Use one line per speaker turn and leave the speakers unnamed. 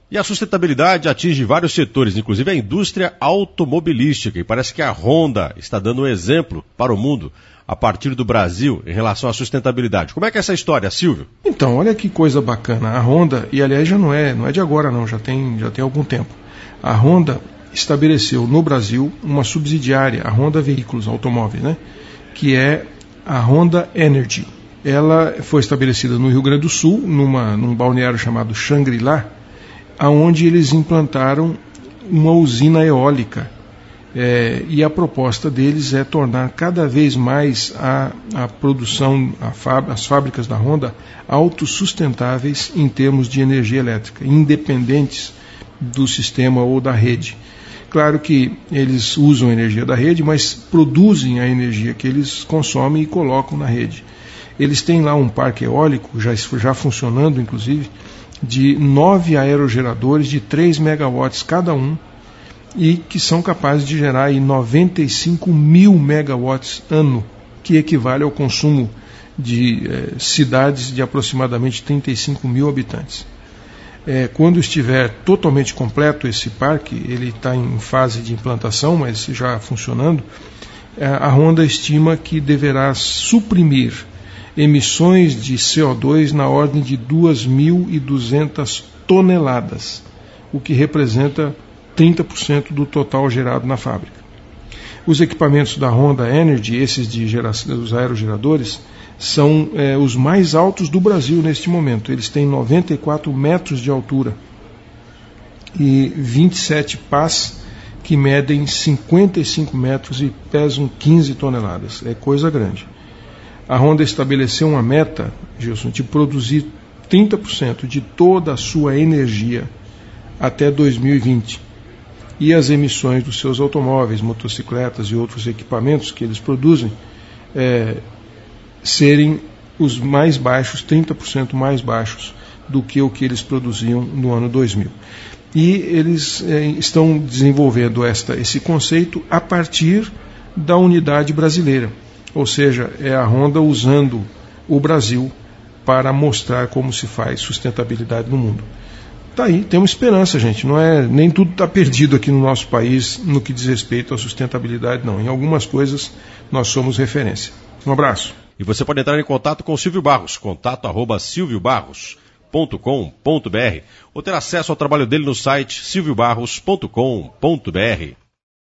E a sustentabilidade atinge vários setores, inclusive a indústria automobilística. E parece que a Honda está dando um exemplo para o mundo a partir do Brasil em relação à sustentabilidade. Como é que é essa história, Silvio?
Então, olha que coisa bacana. A Honda, e aliás já não é de agora não, já tem algum tempo. A Honda estabeleceu no Brasil uma subsidiária, a Honda Veículos Automóveis, né? Que é a Honda Energy. Ela foi estabelecida no Rio Grande do Sul, num balneário chamado Xangri-Lá, onde eles implantaram uma usina eólica. E a proposta deles é tornar cada vez mais a produção, as fábricas da Honda autossustentáveis em termos de energia elétrica, independentes do sistema ou da rede. Claro que eles usam a energia da rede, mas produzem a energia que eles consomem e colocam na rede. Eles têm lá um parque eólico, já funcionando inclusive, de 9 aerogeradores de 3 megawatts cada um, e que são capazes de gerar aí 95 mil megawatts ano, que equivale ao consumo de cidades de aproximadamente 35 mil habitantes. Quando estiver totalmente completo esse parque, ele está em fase de implantação, mas já funcionando, a Honda estima que deverá suprimir emissões de CO2 na ordem de 2.200 toneladas, o que representa 30% do total gerado na fábrica. Os equipamentos da Honda Energy, esses dos aerogeradores, são os mais altos do Brasil neste momento. Eles têm 94 metros de altura e 27 pás que medem 55 metros e pesam 15 toneladas. É coisa grande. A Honda estabeleceu uma meta, Gilson, de produzir 30% de toda a sua energia até 2020. E as emissões dos seus automóveis, motocicletas e outros equipamentos que eles produzem serem os mais baixos, 30% mais baixos do que o que eles produziam no ano 2000. E eles estão desenvolvendo esse conceito a partir da unidade brasileira, ou seja, é a Honda usando o Brasil para mostrar como se faz sustentabilidade no mundo. Tá aí, temos esperança, gente. Nem tudo está perdido aqui no nosso país no que diz respeito à sustentabilidade, não. Em algumas coisas nós somos referência. Um abraço.
E você pode entrar em contato com o Silvio Barros, contato@silviobarros.com.br, ou ter acesso ao trabalho dele no site silviobarros.com.br.